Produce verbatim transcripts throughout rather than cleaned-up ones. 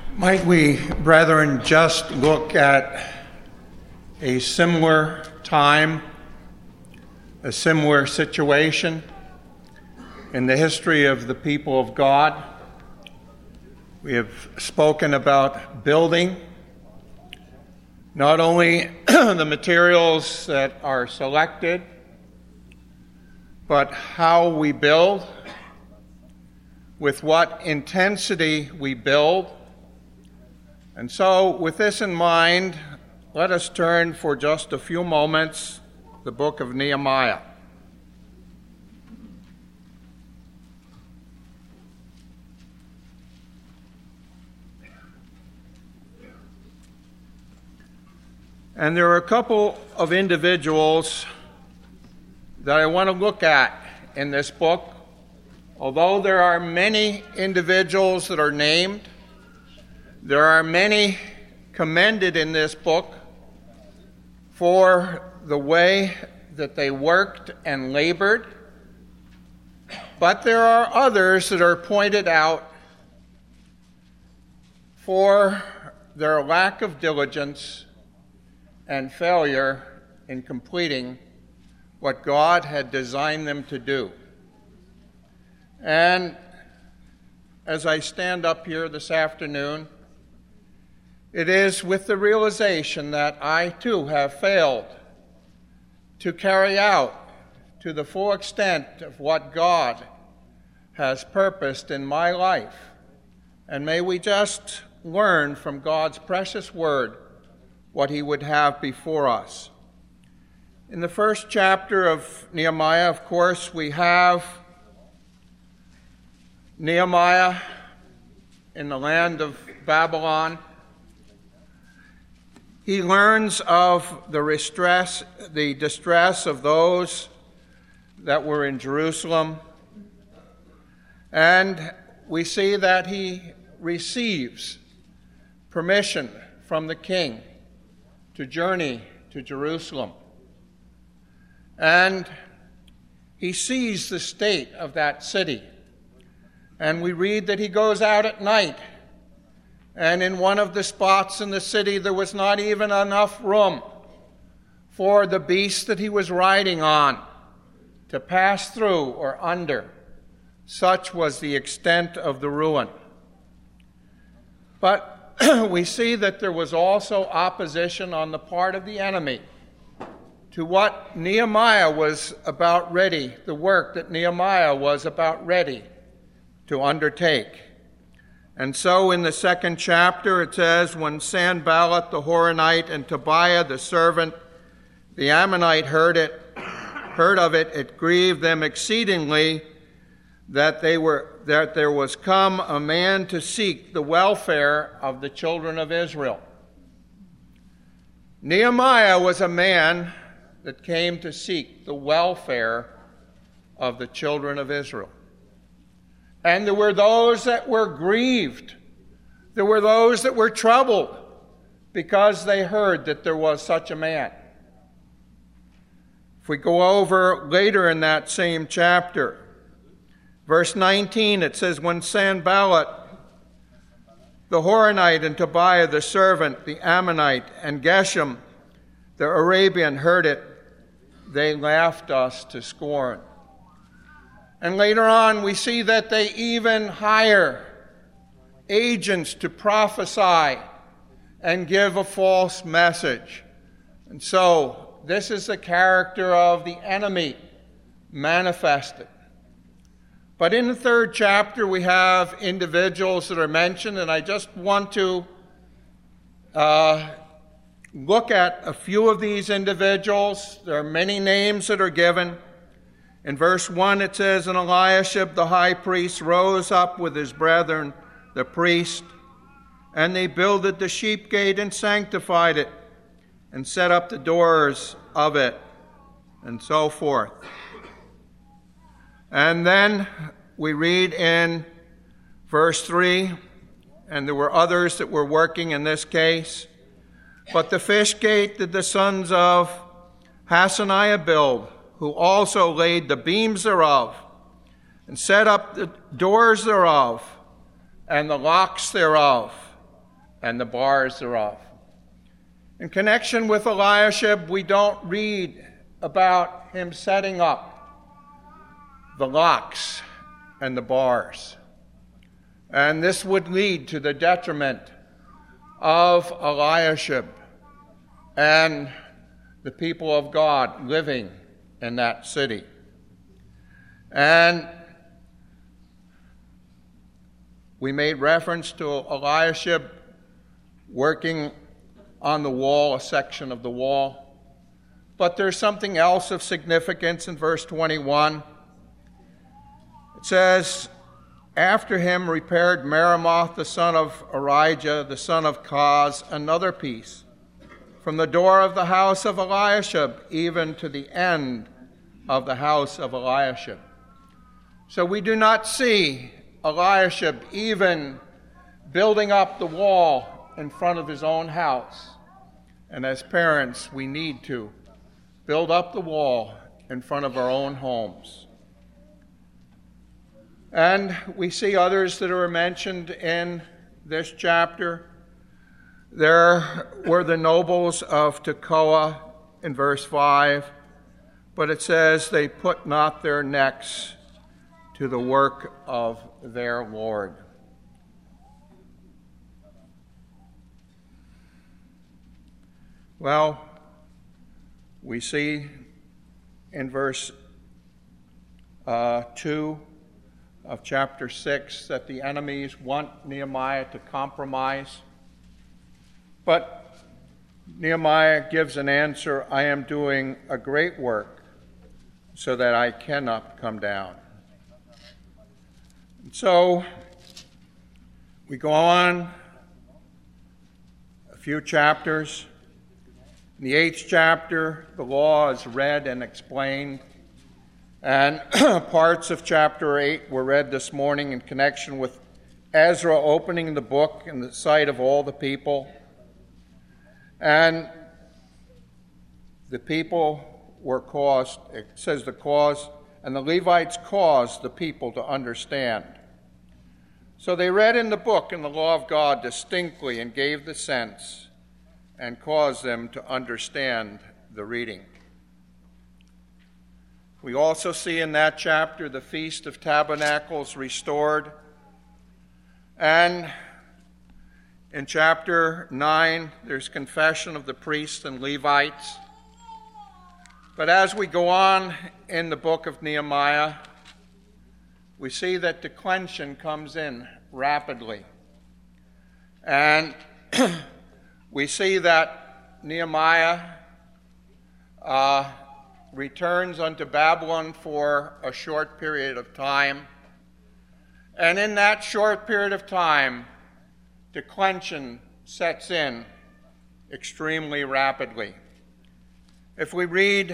Might we, brethren, just look at a similar time, a similar situation in the history of the people of God? We have spoken about building, not only the materials that are selected, but how we build, with what intensity we build. And so, with this in mind, let us turn for just a few moments to the book of Nehemiah. And there are a couple of individuals that I want to look at in this book. Although there are many individuals that are named, there are many commended in this book for the way that they worked and labored, but there are others that are pointed out for their lack of diligence and failure in completing what God had designed them to do. And as I stand up here this afternoon, it is with the realization that I too have failed to carry out to the full extent of what God has purposed in my life. And may we just learn from God's precious word what he would have before us. In the first chapter of Nehemiah, of course, we have Nehemiah in the land of Babylon. He learns of the distress, the distress of those that were in Jerusalem, and we see that he receives permission from the king to journey to Jerusalem. And he sees the state of that city. And we read that he goes out at night, and in one of the spots in the city there was not even enough room for the beast that he was riding on to pass through or under. Such was the extent of the ruin. But we see that there was also opposition on the part of the enemy to what Nehemiah was about ready, the work that Nehemiah was about ready to undertake. And so in the second chapter it says, when Sanballat the Horonite and Tobiah the servant, the Ammonite, heard it, heard of it, it grieved them exceedingly that they were that there was come a man to seek the welfare of the children of Israel. Nehemiah was a man that came to seek the welfare of the children of Israel. And there were those that were grieved. There were those that were troubled because they heard that there was such a man. If we go over later in that same chapter, verse nineteen, it says, when Sanballat the Horonite and Tobiah the servant, the Ammonite, and Geshem the Arabian heard it, they laughed us to scorn. And later on, we see that they even hire agents to prophesy and give a false message. And so, this is the character of the enemy manifested. But in the third chapter, we have individuals that are mentioned, and I just want to uh, look at a few of these individuals. There are many names that are given. In verse one it says, and Eliashib the high priest rose up with his brethren, the priest, and they builded the sheep gate and sanctified it, and set up the doors of it, and so forth. And then we read in verse three, and there were others that were working in this case, but the fish gate did the sons of Hassaniah build, who also laid the beams thereof, and set up the doors thereof, and the locks thereof, and the bars thereof. In connection with Eliashib, we don't read about him setting up the locks and the bars. And this would lead to the detriment of Eliashib and the people of God living in that city. And we made reference to Eliashib working on the wall, a section of the wall. But there's something else of significance in verse twenty-one. It says, after him repaired Meremoth, the son of Arijah, the son of Koz, another piece, from the door of the house of Eliashib, even to the end of the house of Eliashib. So we do not see Eliashib even building up the wall in front of his own house. And as parents, we need to build up the wall in front of our own homes. And we see others that are mentioned in this chapter. There were the nobles of Tekoa in verse five, but it says they put not their necks to the work of their Lord. Well, we see in verse uh, two of chapter six that the enemies want Nehemiah to compromise. But Nehemiah gives an answer, I am doing a great work so that I cannot come down. And so we go on a few chapters. In the eighth chapter, the law is read and explained. And parts of chapter eight were read this morning in connection with Ezra opening the book in the sight of all the people. And the people were caused, it says the cause, and the Levites caused the people to understand. So they read in the book in the law of God distinctly and gave the sense and caused them to understand the reading. We also see in that chapter the Feast of Tabernacles restored. And in chapter nine, there's confession of the priests and Levites. But as we go on in the book of Nehemiah, we see that declension comes in rapidly. And we see that Nehemiah uh, returns unto Babylon for a short period of time. And in that short period of time, declension sets in extremely rapidly. If we read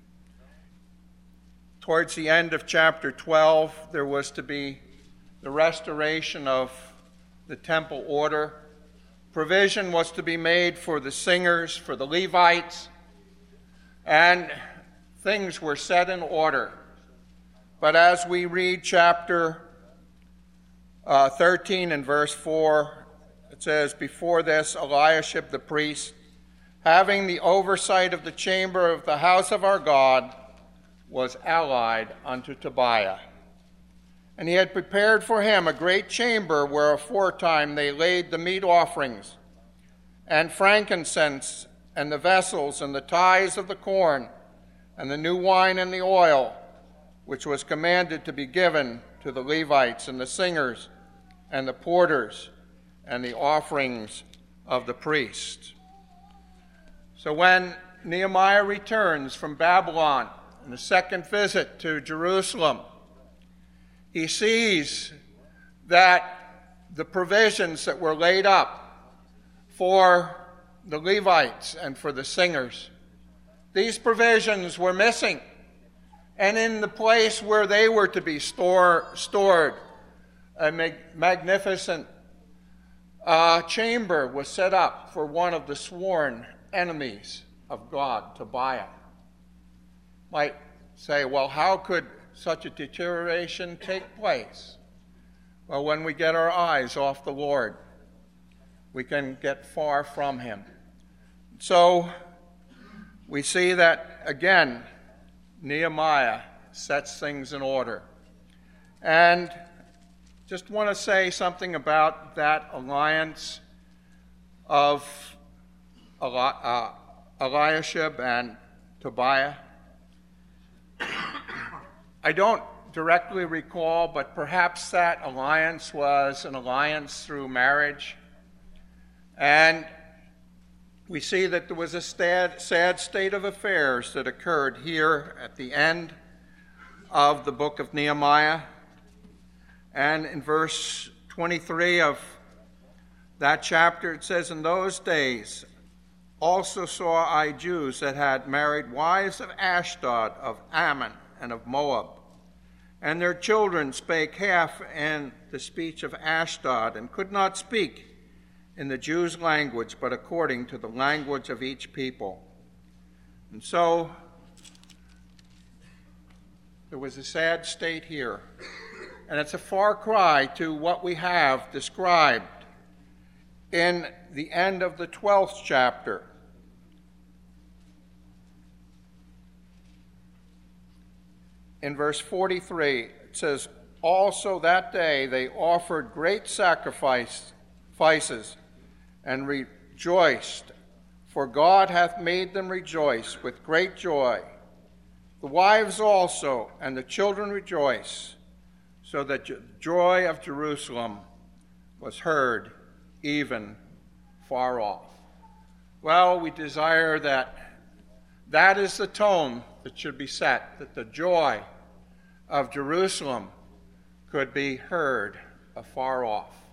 towards the end of chapter twelve, there was to be the restoration of the temple order. Provision was to be made for the singers, for the Levites, and things were set in order. But as we read chapter uh, thirteen and verse four, it says, before this, Eliashib the priest, having the oversight of the chamber of the house of our God, was allied unto Tobiah. And he had prepared for him a great chamber where aforetime they laid the meat offerings, and frankincense, and the vessels, and the tithes of the corn, and the new wine and the oil, which was commanded to be given to the Levites and the singers and the porters, and the offerings of the priests. So when Nehemiah returns from Babylon in the second visit to Jerusalem, he sees that the provisions that were laid up for the Levites and for the singers, these provisions were missing. And in the place where they were to be store, stored, a mag- magnificent uh, chamber was set up for one of the sworn enemies of God, Tobiah. Might say, well, how could such a deterioration take place? Well, when we get our eyes off the Lord, we can get far from him. So we see that, again, Nehemiah sets things in order. And just want to say something about that alliance of Eli- uh, Eliashib and Tobiah. I don't directly recall, but perhaps that alliance was an alliance through marriage. And we see that there was a sad, sad state of affairs that occurred here at the end of the book of Nehemiah. And in verse twenty-three of that chapter, it says, "In those days also saw I Jews that had married wives of Ashdod, of Ammon, and of Moab. And their children spake half in the speech of Ashdod, and could not speak in the Jews' language, but according to the language of each people." And so there was a sad state here. And it's a far cry to what we have described in the end of the twelfth chapter. In verse forty-three, it says, "Also that day they offered great sacrifices and rejoiced, for God hath made them rejoice with great joy. The wives also and the children rejoice, so that the joy of Jerusalem was heard even far off." Well, we desire that that is the tone that should be set, that the joy of Jerusalem could be heard afar off.